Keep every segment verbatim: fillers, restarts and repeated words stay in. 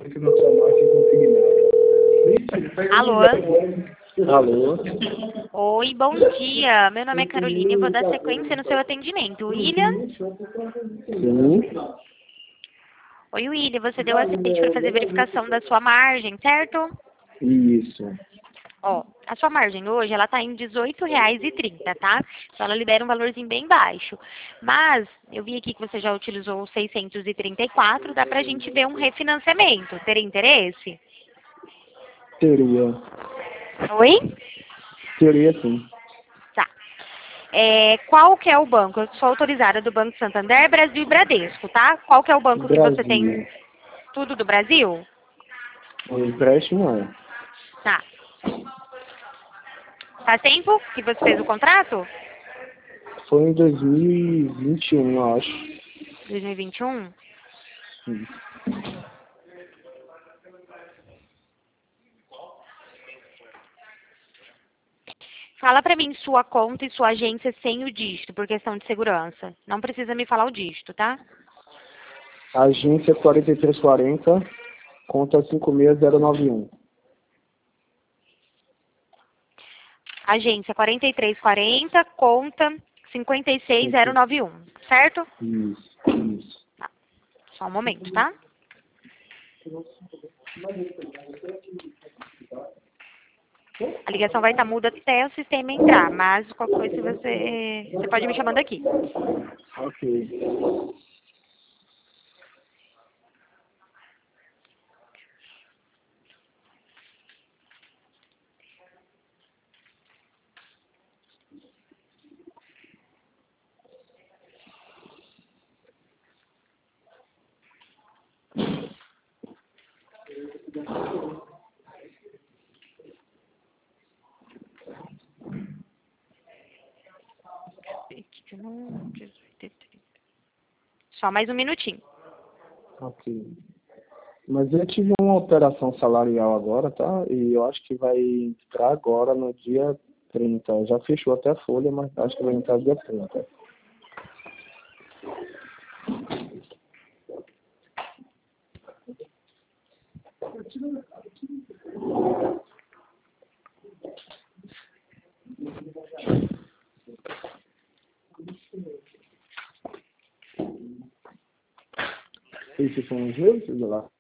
que na sua margem consignada. Alô? Alô? Oi, bom dia. Meu nome é Carolina e eu vou dar sequência no seu atendimento. William? Sim. Oi, William. Você deu aceite para fazer verificação da sua margem, certo? Isso. Ó, a sua margem hoje, ela tá em dezoito reais e trinta, tá? Então ela libera um valorzinho bem baixo. Mas, eu vi aqui que você já utilizou o seiscentos e trinta e quatro, dá pra gente ver um refinanciamento. Teria interesse? Teria. Oi? Teria sim. Tá. É, qual que é o banco? Eu sou autorizada do Banco Santander, Brasil e Bradesco, tá? Qual que é o banco que você tem Brasil. tudo do Brasil? O empréstimo é. Tá. Faz tempo que você fez o contrato? Foi em dois mil e vinte e um, eu acho. dois mil e vinte e um? Isso. Fala pra mim sua conta e sua agência sem o dígito, por questão de segurança. Não precisa me falar o dígito, tá? Agência quarenta e três quarenta, conta cinco seis zero nove um. Agência quarenta e três quarenta, conta cinquenta e seis zero nove um, certo? Isso, isso. Tá. Só um momento, tá? A ligação vai estar muda até o sistema entrar, mas qualquer coisa você, você pode me chamando aqui. Ok. Só mais um minutinho. Ok. Mas eu tive uma alteração salarial agora, tá? E eu acho que vai entrar agora no dia trinta. Já fechou até a folha, mas acho que vai entrar dia trinta. Esses são os meus, sei lá.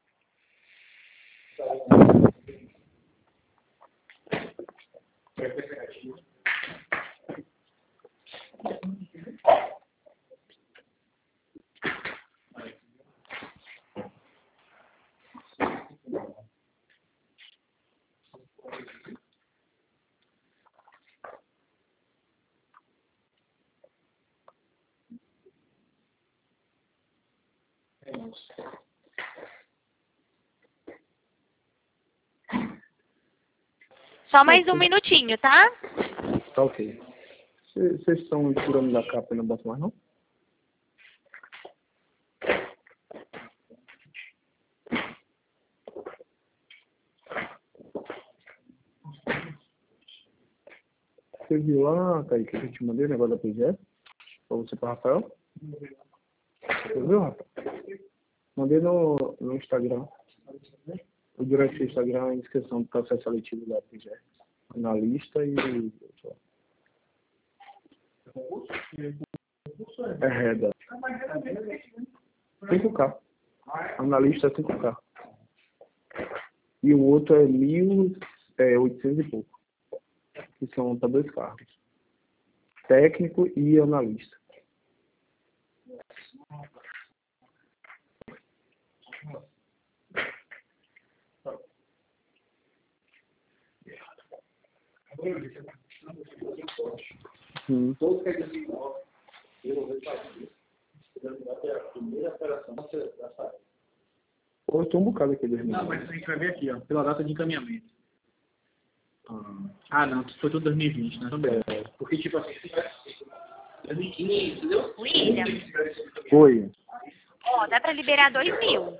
Só mais um minutinho, tá? Tá ok. Vocês estão tirando da capa e não botam mais, não? Você viu lá, Kaique, que eu te mandei o negócio da P G S? Pra você, para Rafael? Você viu, Rafael? Mandei no, no Instagram. O durante o Instagram a inscrição do processo seletivo da P G S. Analista e... É reda. cinco K. Analista é cinco K. E o outro é mil e oitocentos e pouco. Que são para dois cargos. Técnico e analista. Hum. Pô, eu tô um bocado aqui. Não, mas a gente vai ver aqui, ó, pela data de encaminhamento. Ah, não, foi tudo dois mil e vinte, né? Também. É. Porque, tipo assim, dois mil e quinze, entendeu? William, Oi. ó, dá pra liberar dois mil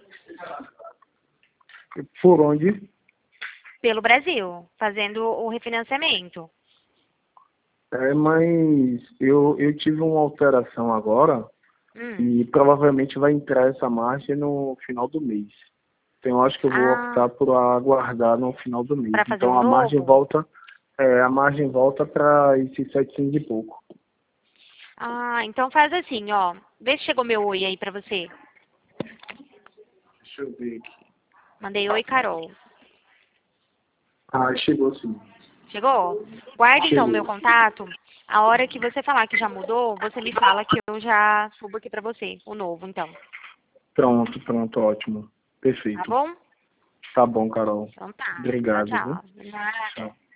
Por onde? pelo Brasil, fazendo o refinanciamento. É, mas eu, eu tive uma alteração agora Hum. e provavelmente vai entrar essa margem no final do mês. Então eu acho que eu vou Ah. optar por aguardar no final do mês. Pra fazer Então um a margem novo? volta, é, a margem volta para esses setecentos e pouco. Ah, então faz assim, ó. Vê se chegou meu oi aí pra você. Deixa eu ver aqui. Mandei oi, Carol. Ah, chegou sim. Chegou? Guarda então o meu Chegou. contato. A hora que você falar que já mudou, você me fala que eu já subo aqui pra você, o novo, então. Pronto, pronto, ótimo. Tá Perfeito. bom? Tá bom, Carol. Então tá. Tchau, Obrigado, viu? tchau. De nada. Tchau.